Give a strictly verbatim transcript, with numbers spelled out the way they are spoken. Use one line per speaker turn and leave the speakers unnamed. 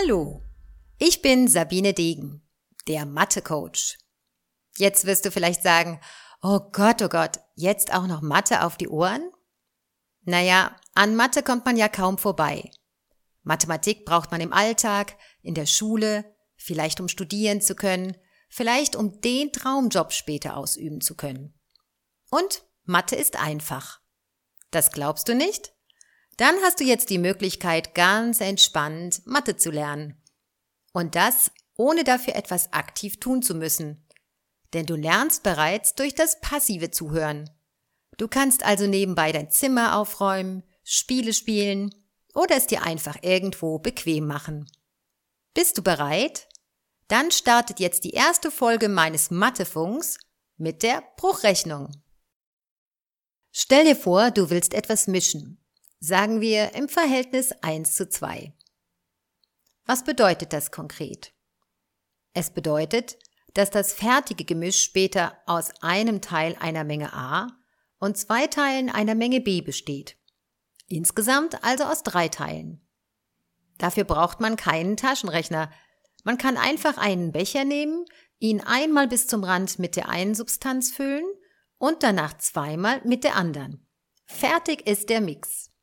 Hallo, ich bin Sabine Degen, der Mathe-Coach. Jetzt wirst du vielleicht sagen, oh Gott, oh Gott, jetzt auch noch Mathe auf die Ohren? Naja, an Mathe kommt man ja kaum vorbei. Mathematik braucht man im Alltag, in der Schule, vielleicht um studieren zu können, vielleicht um den Traumjob später ausüben zu können. Und Mathe ist einfach. Das glaubst du nicht? Dann hast du jetzt die Möglichkeit, ganz entspannt Mathe zu lernen. Und das, ohne dafür etwas aktiv tun zu müssen. Denn du lernst bereits durch das passive Zuhören. Du kannst also nebenbei dein Zimmer aufräumen, Spiele spielen oder es dir einfach irgendwo bequem machen. Bist du bereit? Dann startet jetzt die erste Folge meines Mathefunks mit der Bruchrechnung. Stell dir vor, du willst etwas mischen. Sagen wir im Verhältnis eins zu zwei. Was bedeutet das konkret? Es bedeutet, dass das fertige Gemisch später aus einem Teil einer Menge A und zwei Teilen einer Menge B besteht. Insgesamt also aus drei Teilen. Dafür braucht man keinen Taschenrechner. Man kann einfach einen Becher nehmen, ihn einmal bis zum Rand mit der einen Substanz füllen und danach zweimal mit der anderen. Fertig ist der Mix.